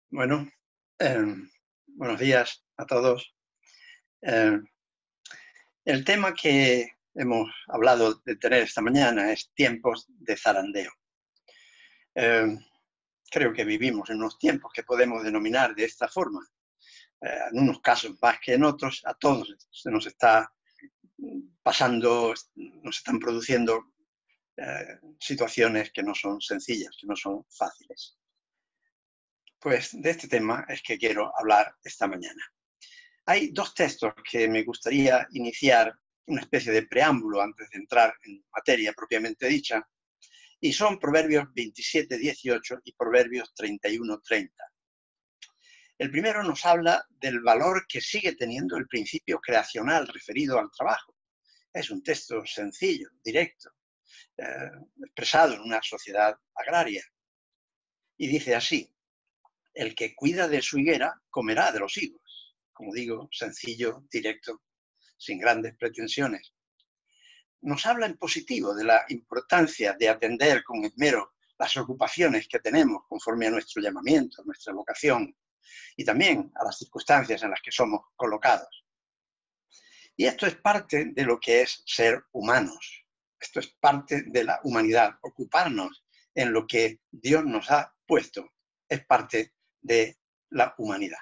Bueno, buenos días a todos. Eh, el tema que hemos hablado de tener esta mañana es tiempos de zarandeo. Eh, Creo que vivimos en unos tiempos que podemos denominar de esta forma. En unos casos más que en otros, a todos se nos está pasando, nos están produciendo situaciones que no son sencillas, que no son fáciles. Pues de este tema es que quiero hablar esta mañana. Hay dos textos que me gustaría iniciar, una especie de preámbulo antes de entrar en materia propiamente dicha, y son Proverbios 27:18 y Proverbios 31:30. El primero nos habla del valor que sigue teniendo el principio creacional referido al trabajo. Es un texto sencillo, directo, expresado en una sociedad agraria. Y dice así: el que cuida de su higuera comerá de los higos. Como digo, sencillo, directo, sin grandes pretensiones. Nos habla en positivo de la importancia de atender con esmero las ocupaciones que tenemos conforme a nuestro llamamiento, nuestra vocación, y también a las circunstancias en las que somos colocados. Y esto es parte de lo que es ser humanos. Esto es parte de la humanidad. Ocuparnos en lo que Dios nos ha puesto es parte de la humanidad.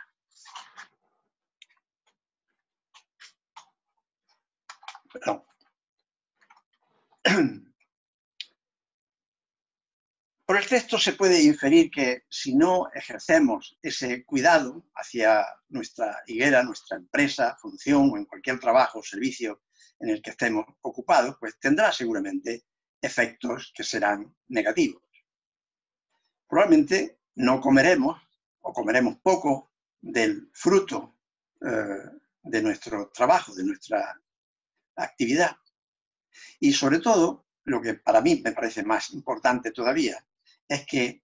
Perdón. Por el texto se puede inferir que si no ejercemos ese cuidado hacia nuestra higuera, nuestra empresa, función o en cualquier trabajo o servicio en el que estemos ocupados, pues tendrá seguramente efectos que serán negativos. Probablemente no comeremos o comeremos poco del fruto de nuestro trabajo, de nuestra actividad. Y sobre todo, lo que para mí me parece más importante todavía, es que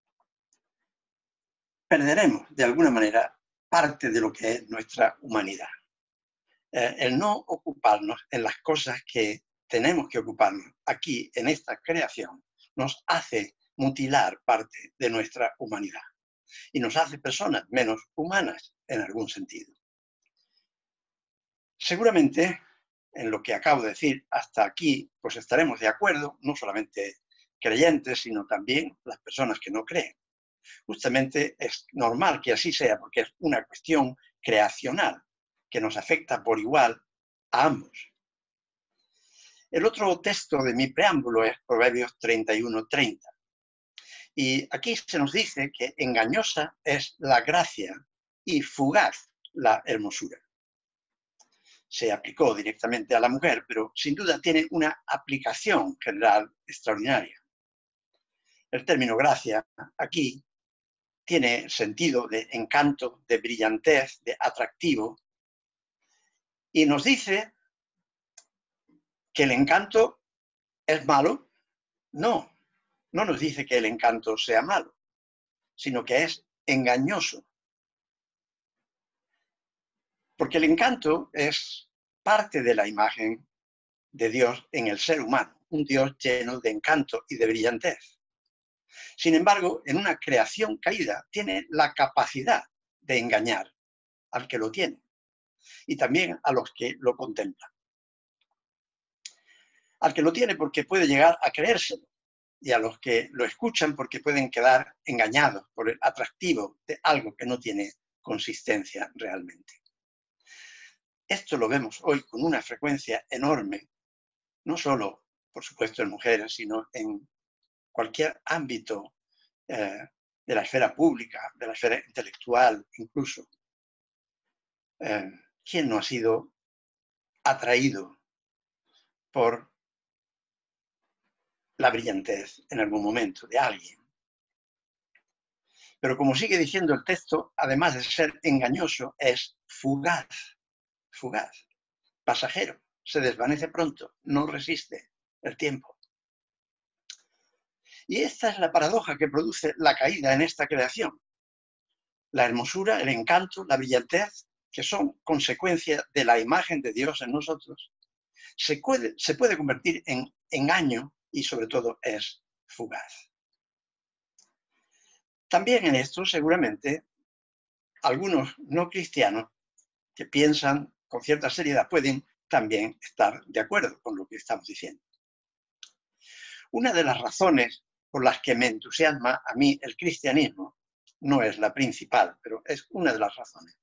perderemos de alguna manera parte de lo que es nuestra humanidad. El no ocuparnos en las cosas que tenemos que ocuparnos aquí en esta creación nos hace mutilar parte de nuestra humanidad y nos hace personas menos humanas en algún sentido. Seguramente en lo que acabo de decir hasta aquí pues estaremos de acuerdo, no solamente creyentes, sino también las personas que no creen. Justamente es normal que así sea, porque es una cuestión creacional que nos afecta por igual a ambos. El otro texto de mi preámbulo es Proverbios 31:30. Y aquí se nos dice que engañosa es la gracia y fugaz la hermosura. Se aplicó directamente a la mujer, pero sin duda tiene una aplicación general extraordinaria. El término gracia aquí tiene sentido de encanto, de brillantez, de atractivo, y nos dice que el encanto es malo. No, no nos dice que el encanto sea malo, sino que es engañoso. Porque el encanto es parte de la imagen de Dios en el ser humano, un Dios lleno de encanto y de brillantez. Sin embargo, en una creación caída tiene la capacidad de engañar al que lo tiene y también a los que lo contemplan. Al que lo tiene porque puede llegar a creérselo y a los que lo escuchan porque pueden quedar engañados por el atractivo de algo que no tiene consistencia realmente. Esto lo vemos hoy con una frecuencia enorme, no solo, por supuesto, en mujeres, sino en cualquier ámbito de la esfera pública, de la esfera intelectual incluso. ¿Quién no ha sido atraído por la brillantez en algún momento de alguien? Pero como sigue diciendo el texto, además de ser engañoso, es fugaz, fugaz, pasajero, se desvanece pronto, no resiste el tiempo. Y esta es la paradoja que produce la caída en esta creación. La hermosura, el encanto, la brillantez, que son consecuencia de la imagen de Dios en nosotros, se puede convertir en engaño y sobre todo es fugaz. También en esto seguramente algunos no cristianos que piensan con cierta seriedad pueden también estar de acuerdo con lo que estamos diciendo. Una de las razones por las que me entusiasma a mí el cristianismo, no es la principal, pero es una de las razones,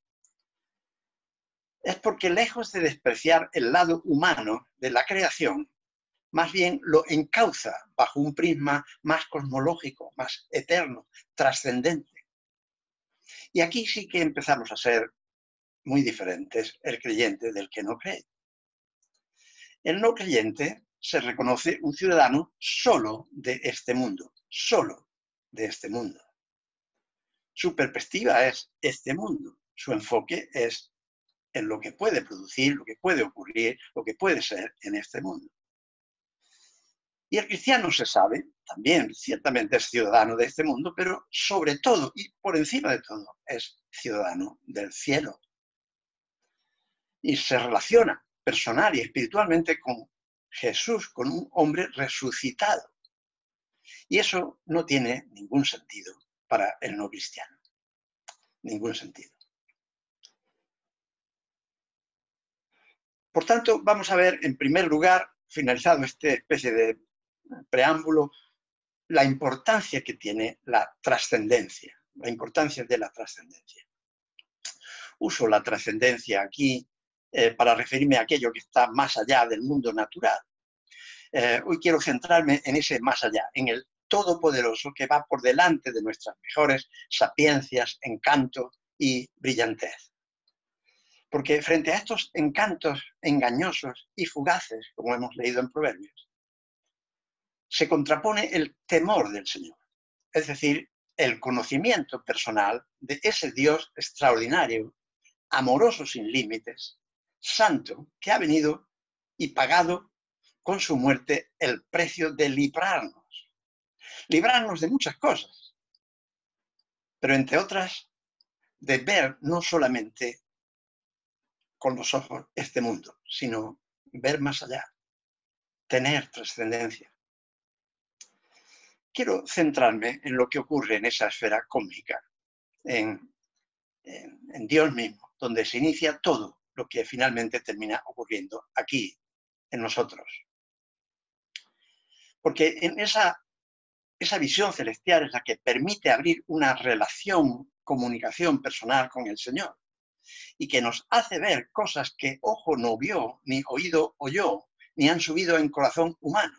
es porque lejos de despreciar el lado humano de la creación, más bien lo encauza bajo un prisma más cosmológico, más eterno, trascendente. Y aquí sí que empezamos a ser muy diferentes el creyente del que no cree. El no creyente se reconoce un ciudadano solo de este mundo, solo de este mundo. Su perspectiva es este mundo, su enfoque es en lo que puede producir, lo que puede ocurrir, lo que puede ser en este mundo. Y el cristiano se sabe, también ciertamente es ciudadano de este mundo, pero sobre todo y por encima de todo es ciudadano del cielo. Y se relaciona personal y espiritualmente con Jesús, con un hombre resucitado. Y eso no tiene ningún sentido para el no cristiano. Ningún sentido. Por tanto, vamos a ver, en primer lugar, finalizado esta especie de preámbulo, la importancia que tiene la trascendencia, la importancia de la trascendencia. Uso la trascendencia aquí para referirme a aquello que está más allá del mundo natural. Hoy quiero centrarme en ese más allá, en el todopoderoso que va por delante de nuestras mejores sapiencias, encanto y brillantez. Porque frente a estos encantos engañosos y fugaces, como hemos leído en Proverbios, se contrapone el temor del Señor, es decir, el conocimiento personal de ese Dios extraordinario, amoroso sin límites, santo, que ha venido y pagado con su muerte el precio de librarnos de muchas cosas, pero entre otras, de ver no solamente con los ojos este mundo, sino ver más allá, tener trascendencia. Quiero centrarme en lo que ocurre en esa esfera cósmica, en Dios mismo, donde se inicia todo lo que finalmente termina ocurriendo aquí, en nosotros. Porque en esa visión celestial es la que permite abrir una relación, comunicación personal con el Señor y que nos hace ver cosas que ojo no vio, ni oído oyó, ni han subido en corazón humano.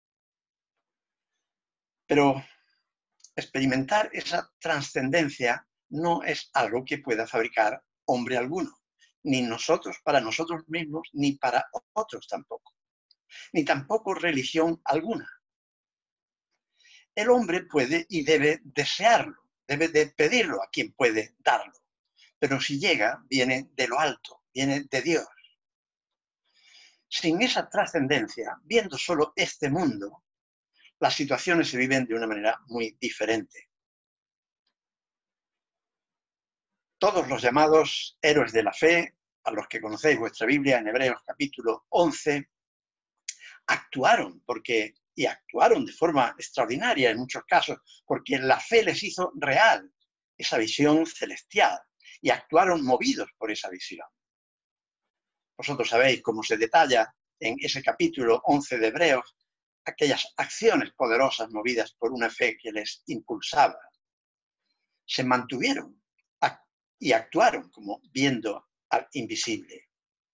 Pero experimentar esa trascendencia no es algo que pueda fabricar hombre alguno, ni nosotros para nosotros mismos, ni para otros tampoco, ni tampoco religión alguna. El hombre puede y debe desearlo, debe de pedirlo a quien puede darlo, pero si llega, viene de lo alto, viene de Dios. Sin esa trascendencia, viendo solo este mundo, las situaciones se viven de una manera muy diferente. Todos los llamados héroes de la fe, a los que conocéis vuestra Biblia en Hebreos capítulo 11, actuaron y actuaron de forma extraordinaria en muchos casos, porque la fe les hizo real esa visión celestial y actuaron movidos por esa visión. Vosotros sabéis cómo se detalla en ese capítulo 11 de Hebreos aquellas acciones poderosas movidas por una fe que les impulsaba. Se mantuvieron y actuaron como viendo al invisible.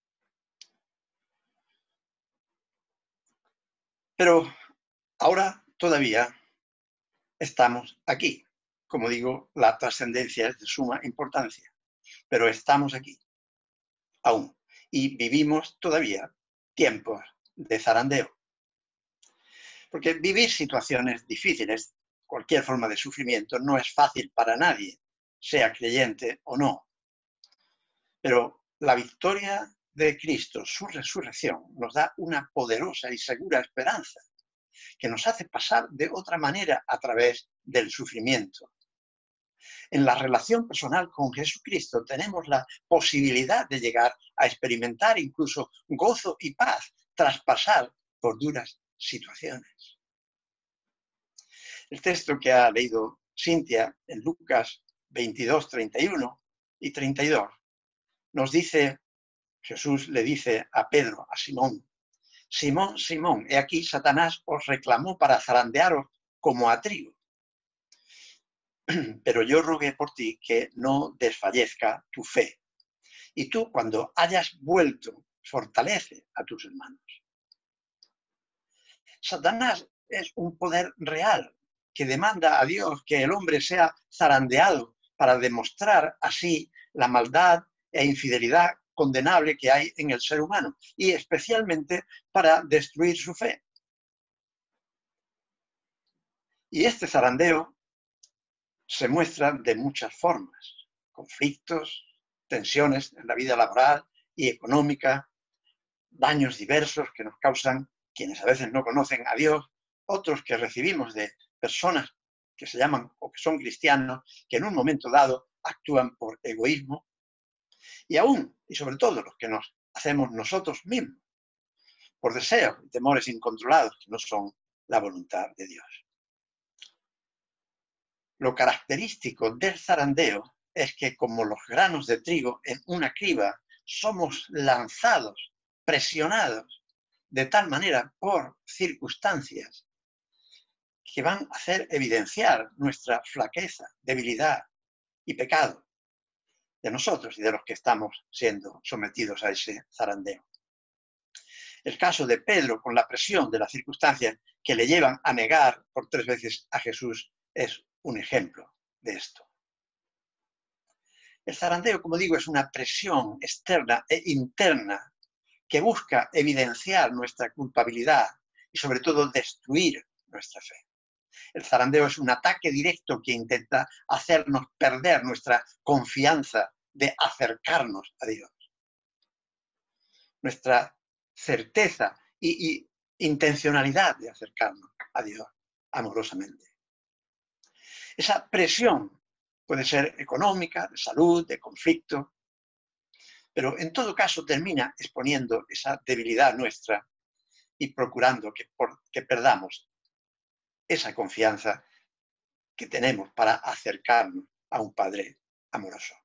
Pero ahora todavía estamos aquí. Como digo, la trascendencia es de suma importancia, pero estamos aquí aún y vivimos todavía tiempos de zarandeo. Porque vivir situaciones difíciles, cualquier forma de sufrimiento, no es fácil para nadie, sea creyente o no. Pero la victoria de Cristo, su resurrección, nos da una poderosa y segura esperanza que nos hace pasar de otra manera a través del sufrimiento. En la relación personal con Jesucristo tenemos la posibilidad de llegar a experimentar incluso gozo y paz tras pasar por duras situaciones. El texto que ha leído Cintia en Lucas 22:31 y 32 nos dice, Jesús le dice a Pedro, a Simón, Simón, Simón, he aquí Satanás os reclamó para zarandearos como a trigo. Pero yo rogué por ti que no desfallezca tu fe. Y tú, cuando hayas vuelto, fortalece a tus hermanos. Satanás es un poder real que demanda a Dios que el hombre sea zarandeado para demostrar así la maldad e infidelidad condenable que hay en el ser humano y especialmente para destruir su fe. Y este zarandeo se muestra de muchas formas: conflictos, tensiones en la vida laboral y económica, daños diversos que nos causan quienes a veces no conocen a Dios, otros que recibimos de personas que se llaman o que son cristianos, que en un momento dado actúan por egoísmo, y aún, y sobre todo, los que nos hacemos nosotros mismos, por deseos y temores incontrolados que no son la voluntad de Dios. Lo característico del zarandeo es que, como los granos de trigo en una criba, somos lanzados, presionados, de tal manera por circunstancias que van a hacer evidenciar nuestra flaqueza, debilidad y pecado de nosotros y de los que estamos siendo sometidos a ese zarandeo. El caso de Pedro, con la presión de las circunstancias que le llevan a negar por 3 veces a Jesús, es un ejemplo de esto. El zarandeo, como digo, es una presión externa e interna que busca evidenciar nuestra culpabilidad y sobre todo destruir nuestra fe. El zarandeo es un ataque directo que intenta hacernos perder nuestra confianza de acercarnos a Dios, nuestra certeza y intencionalidad de acercarnos a Dios amorosamente. Esa presión puede ser económica, de salud, de conflicto, pero en todo caso termina exponiendo esa debilidad nuestra y procurando que perdamos esa confianza que tenemos para acercarnos a un Padre amoroso.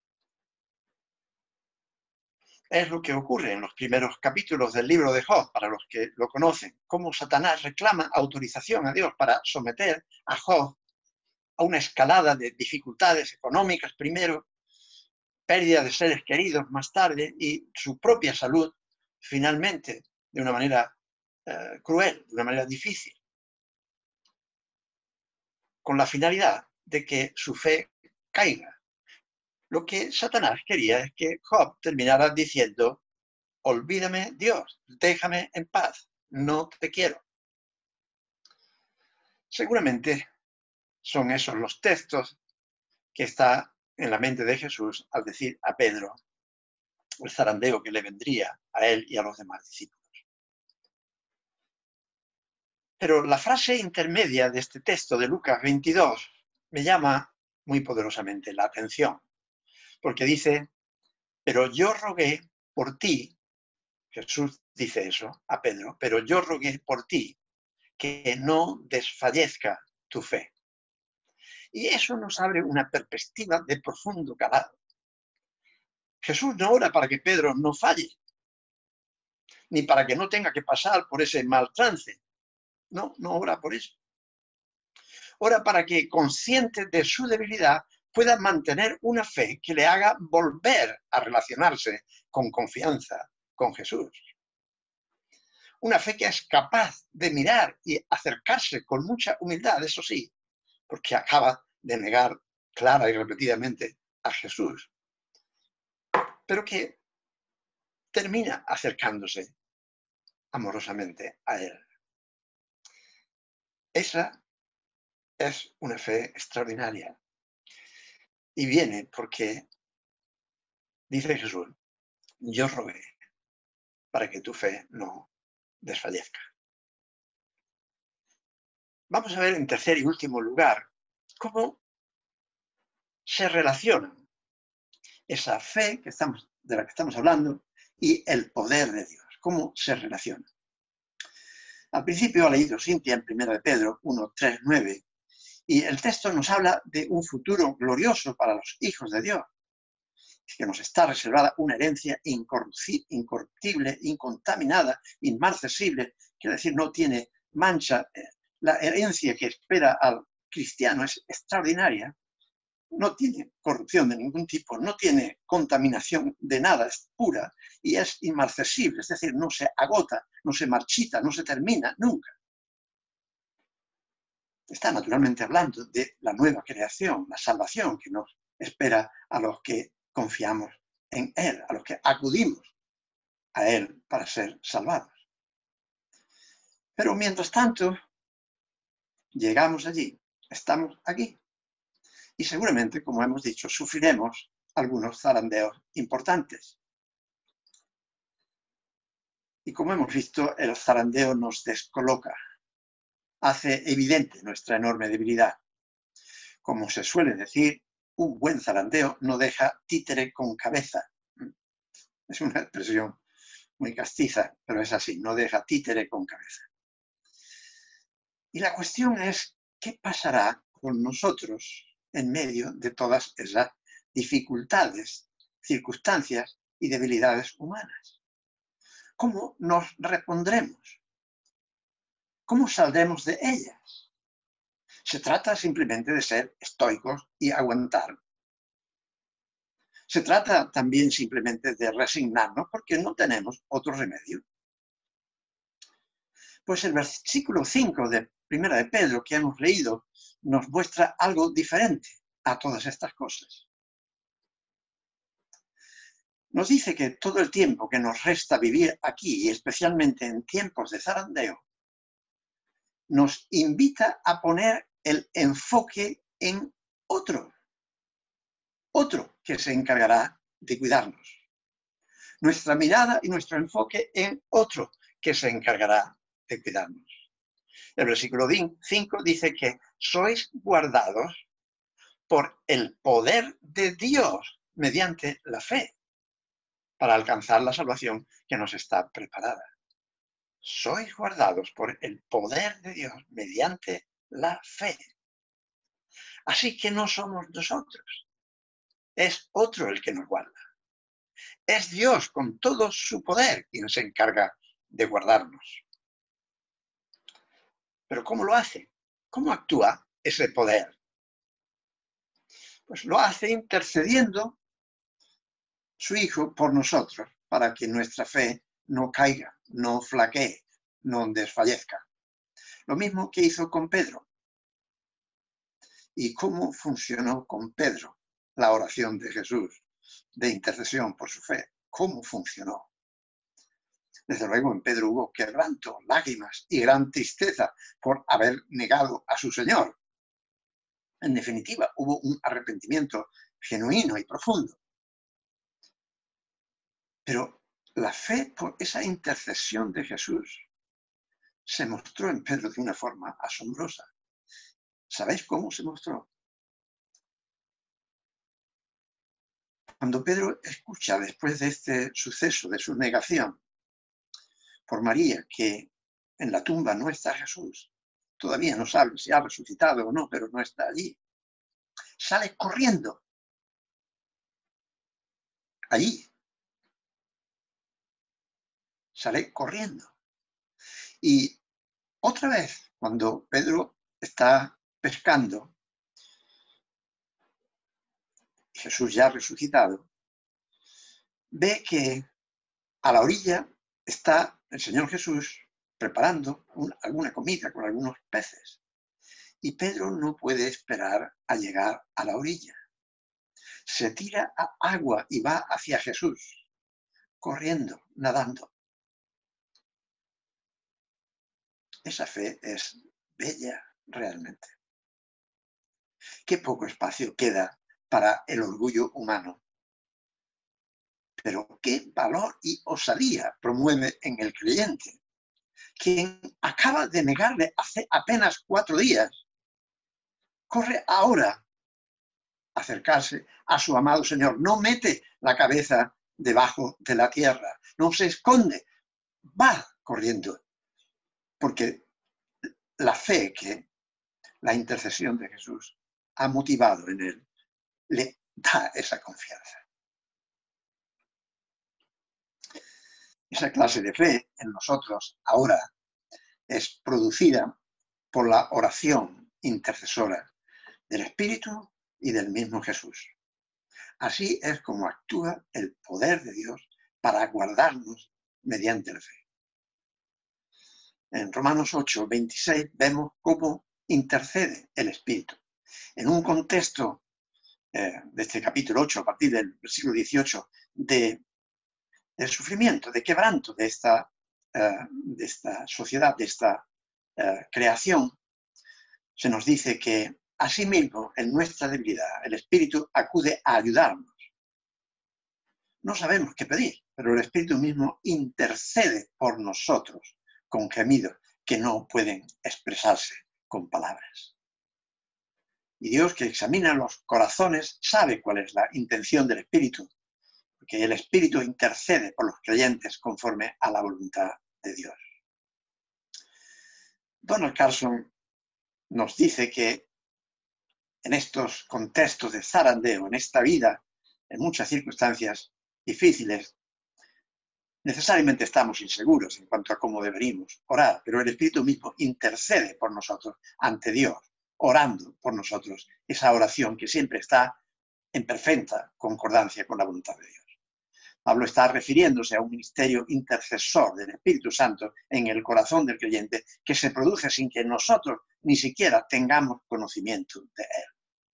Es lo que ocurre en los primeros capítulos del libro de Job, para los que lo conocen, cómo Satanás reclama autorización a Dios para someter a Job a una escalada de dificultades económicas primero, pérdida de seres queridos más tarde y su propia salud finalmente de una manera cruel, de una manera difícil, con la finalidad de que su fe caiga. Lo que Satanás quería es que Job terminara diciendo: olvídame, Dios, déjame en paz, no te quiero. Seguramente son esos los textos que está en la mente de Jesús al decir a Pedro el zarandeo que le vendría a él y a los demás discípulos. Pero la frase intermedia de este texto de Lucas 22 me llama muy poderosamente la atención, porque dice: pero yo rogué por ti, Jesús dice eso a Pedro, pero yo rogué por ti que no desfallezca tu fe. Y eso nos abre una perspectiva de profundo calado. Jesús no ora para que Pedro no falle, ni para que no tenga que pasar por ese mal trance. No, no ora por eso. Ora para que, consciente de su debilidad, pueda mantener una fe que le haga volver a relacionarse con confianza con Jesús. Una fe que es capaz de mirar y acercarse con mucha humildad, eso sí, porque acaba de negar clara y repetidamente a Jesús, pero que termina acercándose amorosamente a Él. Esa es una fe extraordinaria y viene porque, dice Jesús, yo rogué para que tu fe no desfallezca. Vamos a ver en tercer y último lugar cómo se relacionan esa fe de la que estamos hablando y el poder de Dios, cómo se relacionan. Al principio ha leído Cintia en 1 de Pedro 1, 3, 9, y el texto nos habla de un futuro glorioso para los hijos de Dios. que nos está reservada una herencia incorruptible, incontaminada, inmarcesible, quiere decir, no tiene mancha. La herencia que espera al cristiano es extraordinaria, no tiene corrupción de ningún tipo, no tiene contaminación de nada, es pura y es inmarcesible, es decir, no se agota, no se marchita, no se termina nunca. Está naturalmente hablando de la nueva creación, la salvación que nos espera a los que confiamos en Él, a los que acudimos a Él para ser salvados. Pero mientras tanto, llegamos allí, estamos aquí. Y seguramente, como hemos dicho, sufriremos algunos zarandeos importantes. Y como hemos visto, el zarandeo nos descoloca, hace evidente nuestra enorme debilidad. Como se suele decir, un buen zarandeo no deja títere con cabeza. Es una expresión muy castiza, pero es así, no deja títere con cabeza. Y la cuestión es, ¿qué pasará con nosotros en medio de todas esas dificultades, circunstancias y debilidades humanas? ¿Cómo nos repondremos? ¿Cómo saldremos de ellas? Se trata simplemente de ser estoicos y aguantar. Se trata también simplemente de resignarnos porque no tenemos otro remedio. Pues el versículo 5 de Primera de Pedro que hemos leído nos muestra algo diferente a todas estas cosas. Nos dice que todo el tiempo que nos resta vivir aquí, y especialmente en tiempos de zarandeo, nos invita a poner el enfoque en otro que se encargará de cuidarnos. Nuestra mirada y nuestro enfoque en otro que se encargará de cuidarnos. El versículo 5 dice que sois guardados por el poder de Dios mediante la fe para alcanzar la salvación que nos está preparada. Sois guardados por el poder de Dios mediante la fe. Así que no somos nosotros, es otro el que nos guarda. Es Dios con todo su poder quien se encarga de guardarnos. ¿Pero cómo lo hace? ¿Cómo actúa ese poder? Pues lo hace intercediendo su Hijo por nosotros, para que nuestra fe no caiga, no flaquee, no desfallezca. Lo mismo que hizo con Pedro. ¿Y cómo funcionó con Pedro la oración de Jesús de intercesión por su fe? ¿Cómo funcionó? Desde luego en Pedro hubo quebranto, lágrimas y gran tristeza por haber negado a su Señor. En definitiva, hubo un arrepentimiento genuino y profundo. Pero la fe por esa intercesión de Jesús se mostró en Pedro de una forma asombrosa. ¿Sabéis cómo se mostró? Cuando Pedro escucha, después de este suceso, de su negación por María, que en la tumba no está Jesús, todavía no sabe si ha resucitado o no, pero no está allí, sale corriendo allí. Sale corriendo. Y otra vez, cuando Pedro está pescando, Jesús ya resucitado, ve que a la orilla está el Señor Jesús preparando alguna comida con algunos peces. Y Pedro no puede esperar a llegar a la orilla. Se tira a agua y va hacia Jesús, corriendo, nadando. Esa fe es bella realmente. Qué poco espacio queda para el orgullo humano. Pero qué valor y osadía promueve en el creyente, quien acaba de negarle hace apenas 4 días. Corre ahora a acercarse a su amado Señor. No mete la cabeza debajo de la tierra, no se esconde, va corriendo, porque la fe que la intercesión de Jesús ha motivado en él le da esa confianza. Esa clase de fe en nosotros ahora es producida por la oración intercesora del Espíritu y del mismo Jesús. Así es como actúa el poder de Dios para guardarnos mediante la fe. En Romanos 8, 26 vemos cómo intercede el Espíritu. En un contexto de este capítulo 8, a partir del versículo 18, de sufrimiento, de quebranto de esta sociedad, de esta creación, se nos dice que asimismo en nuestra debilidad el Espíritu acude a ayudarnos. No sabemos qué pedir, pero el Espíritu mismo intercede por nosotros con gemidos que no pueden expresarse con palabras. Y Dios, que examina los corazones, sabe cuál es la intención del Espíritu, porque el Espíritu intercede por los creyentes conforme a la voluntad de Dios. Donald Carson nos dice que en estos contextos de zarandeo, en esta vida, en muchas circunstancias difíciles, necesariamente estamos inseguros en cuanto a cómo deberíamos orar, pero el Espíritu mismo intercede por nosotros ante Dios, orando por nosotros, esa oración que siempre está en perfecta concordancia con la voluntad de Dios. Pablo está refiriéndose a un ministerio intercesor del Espíritu Santo en el corazón del creyente que se produce sin que nosotros ni siquiera tengamos conocimiento de él.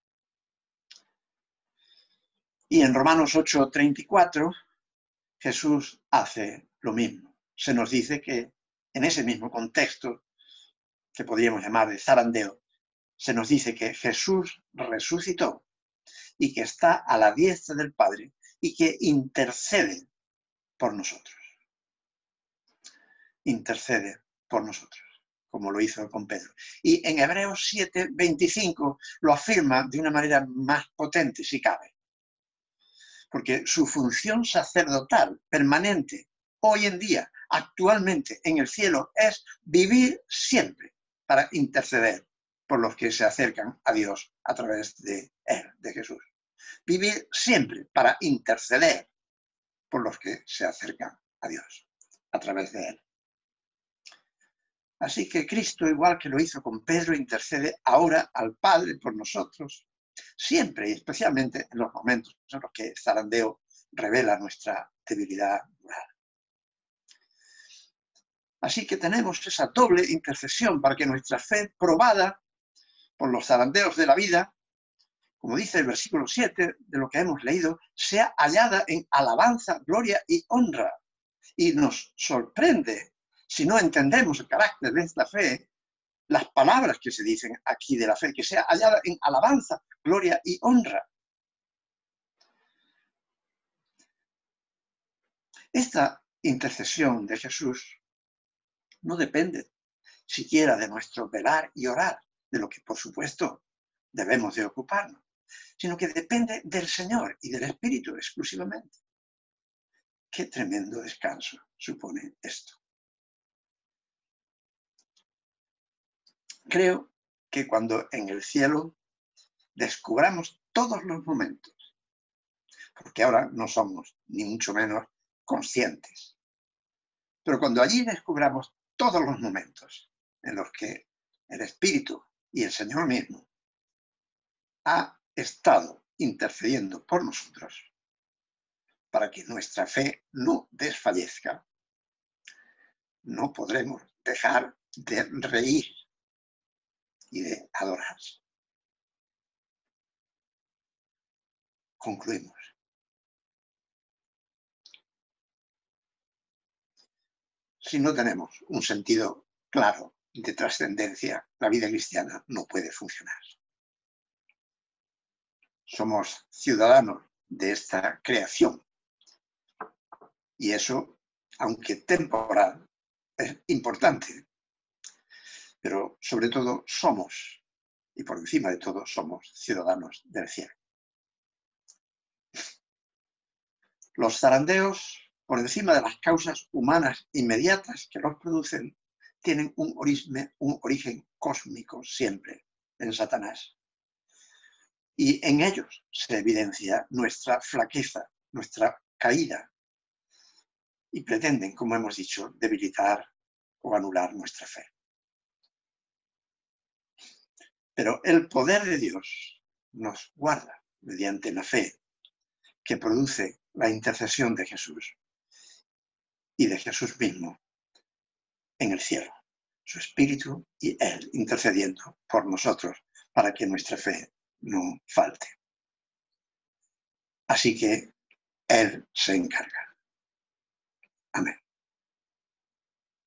Y en Romanos 8:34, Jesús hace lo mismo. Se nos dice que en ese mismo contexto, que podríamos llamar de zarandeo, se nos dice que Jesús resucitó y que está a la diestra del Padre y que intercede por nosotros. Intercede por nosotros, como lo hizo con Pedro. Y en Hebreos 7:25 lo afirma de una manera más potente, si cabe. Porque su función sacerdotal permanente, hoy en día, actualmente en el cielo, es vivir siempre para interceder por los que se acercan a Dios a través de él, de Jesús. Vivir siempre para interceder por los que se acercan a Dios a través de él. Así que Cristo, igual que lo hizo con Pedro, intercede ahora al Padre por nosotros, siempre y especialmente en los momentos en los que el zarandeo revela nuestra debilidad moral. Así que tenemos esa doble intercesión para que nuestra fe, probada por los zarandeos de la vida, como dice el versículo 7 de lo que hemos leído, sea hallada en alabanza, gloria y honra. Y nos sorprende, si no entendemos el carácter de esta fe, las palabras que se dicen aquí de la fe, que sea hallada en alabanza, gloria y honra. Esta intercesión de Jesús no depende siquiera de nuestro velar y orar, de lo que por supuesto debemos de ocuparnos, sino que depende del Señor y del Espíritu exclusivamente. Qué tremendo descanso supone esto. Creo que cuando en el cielo descubramos todos los momentos, porque ahora no somos ni mucho menos conscientes, pero cuando allí descubramos todos los momentos en los que el Espíritu y el Señor mismo ha estado intercediendo por nosotros para que nuestra fe no desfallezca, no podremos dejar de reír y de adorar. Concluimos. Si no tenemos un sentido claro de trascendencia, la vida cristiana no puede funcionar. Somos ciudadanos de esta creación y eso, aunque temporal, es importante. Pero sobre todo somos, y por encima de todo, somos ciudadanos del cielo. Los zarandeos, por encima de las causas humanas inmediatas que los producen, tienen un origen cósmico siempre en Satanás. Y en ellos se evidencia nuestra flaqueza, nuestra caída. y pretenden, como hemos dicho, debilitar o anular nuestra fe. Pero el poder de Dios nos guarda mediante la fe que produce la intercesión de Jesús y de Jesús mismo en el cielo, su Espíritu y Él intercediendo por nosotros para que nuestra fe no falte. Así que Él se encarga. Amén.